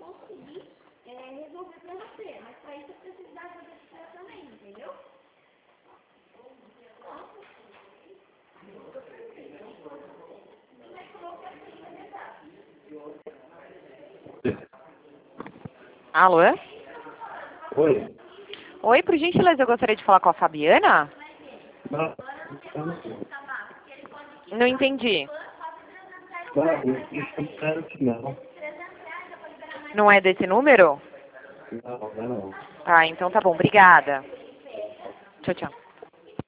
conseguir resolver pra você. Mas pra isso eu preciso da ajuda de você também, entendeu? Alô? Oi. Oi, por gentileza, eu gostaria de falar com a Fabiana? Não, Não entendi. espero que não. Não é desse número? Não, não. Ah, então tá bom, obrigada. Tchau, tchau.